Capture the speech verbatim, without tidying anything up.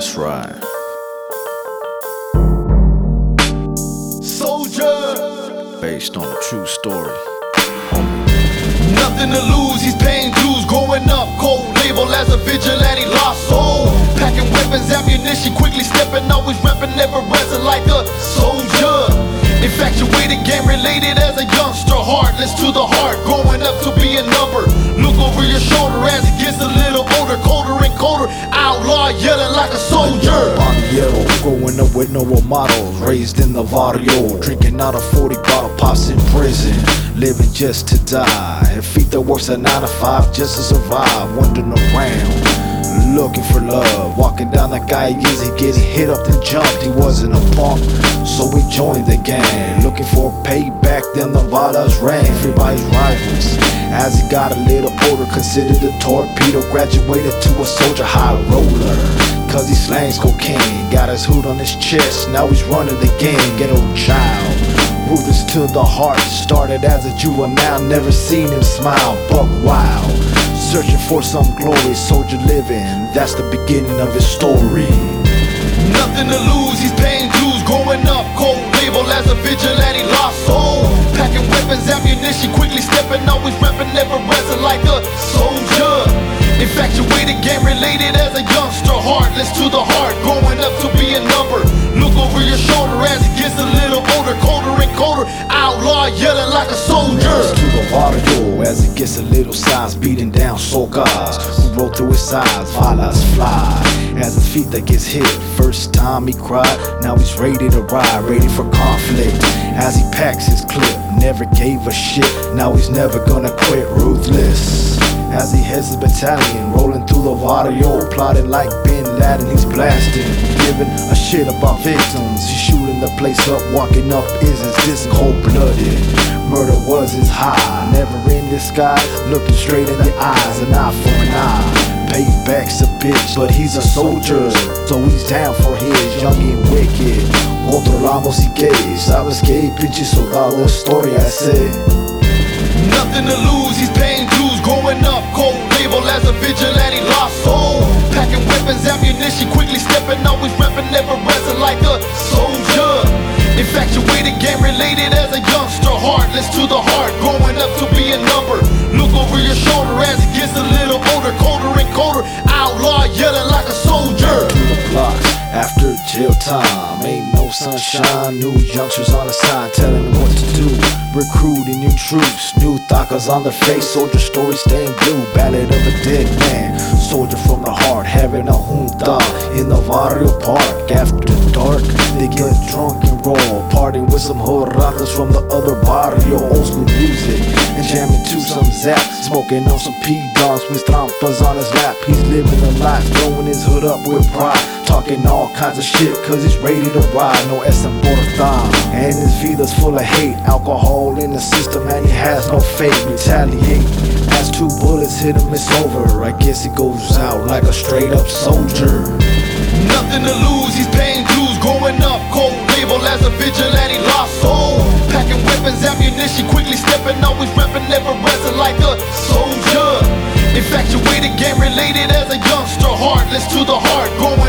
That's right. Soldier, Based on a true story. nothing to lose, he's paying dues, growing up cold, label as a vigilante, lost soul. Packing weapons, ammunition, quickly stepping, always repping, never resting like a soldier. Infatuated, game related as a youngster, heartless to the heart, growing up to be a number. Look over your shoulder as it gets a little older, colder and colder, outlaw yelling like a soldier. Bandiero, growing up with no role models, raised in the barrio, drinking out a forty bottle, pops in prison, living just to die. And feet that works at nine to five just to survive, wandering around, looking for love. Walking down the calle, he gets hit up and jumped. He wasn't a punk, so he joined the gang, looking for payback. Then the balas rang, everybody's rivals. As he got a little older, considered a torpedo, graduated to a soldier high roller. Cause he slangs cocaine, got his hood on his chest, now he's running the game. Ghetto child, ruthless to the heart, started as a juvenile, never seen him smile, buck wild, searching for some glory, soldier living, that's the beginning of his story. Nothing to lose, he's paying dues, growing up cold, label as a vigilante, lost soul. Packing weapons, ammunition, quickly stepping, always repping, never resting like a soldier. Infatuated, game related as a youngster, heartless to the heart, growing up to be a number. Look over your shoulder as it gets a little older, colder and colder, outlaw yelling like a soldier. To the barrio as it gets a little size, beating down soldiers who roll through his eyes, balas fly as his feet that gets hit. First time he cried, now he's ready to ride, ready for conflict. As he packs his clip, never gave a shit, now he's never gonna quit, ruthless. As he heads the battalion, rolling through the barrio, plotting like Bin Laden, he's blasting, giving a shit about victims. He's shooting the place up, walking up is his disc, cold-blooded. Murder was his high, never in disguise, looking straight in the eyes, an eye for an eye. Payback's a bitch, but he's a soldier, so he's down for his, young and wicked. Controlamos y que, sabes que, pinche soldado, historia sé. Nothing to lose, he's paying dues, growing up cold, label as a vigilante, lost soul. Packing weapons, ammunition, quickly stepping, always repping, never resting like a soldier. Infatuated, game related as a youngster, heartless to the heart, growing up to be a number. Look over your shoulder as it gets a little older, colder and colder, outlaw yelling like a soldier. To the blocks after jail time, ain't no sunshine, new youngsters on the sign telling them what to do. Recruiting new troops, new tacos on their face, soldier story staying blue, ballad of a dead man, soldier from the heart, having a junta in the barrio park. After dark, they get drunk and roll, partying with some hood ratas from the other barrio, old school music, and jamming to some zap, smoking on some P-Dogs with trampas on his lap. He's living a life, throwing his hood up with pride, talking all kinds of shit cause he's ready to ride, no S M Bortham. And his vida's full of hate, alcohol in the system and he has no faith, retaliate. As two bullets hit him, it's over, I guess he goes out like a straight up soldier. Nothing to lose, he's paying dues, growing up cold, label as a vigilante, lost soul. Packing weapons, ammunition, quickly stepping, always repping, never resting like a soldier. Infatuated, game related as a youngster, heartless to the heart, growing